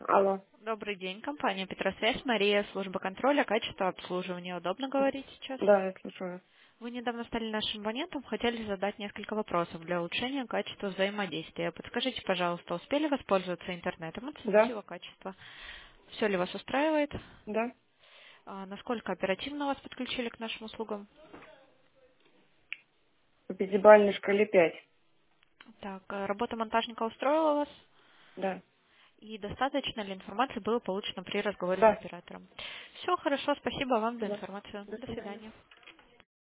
Алло. Добрый день, компания Петросвязь, Мария, служба контроля, качества обслуживания. Удобно говорить сейчас? Да, я слушаю. Вы недавно стали нашим абонентом, хотели задать несколько вопросов для улучшения качества взаимодействия. Подскажите, пожалуйста, успели воспользоваться интернетом, оценить Да, его качество? Все ли вас устраивает? да. Насколько оперативно вас подключили к нашим услугам? По пятибалльной шкале 5. Так, работа монтажника устроила вас? Да. И достаточно ли информации было получено при разговоре с Да. оператором? Все хорошо, спасибо вам за Да. информацию. До До свидания. свидания.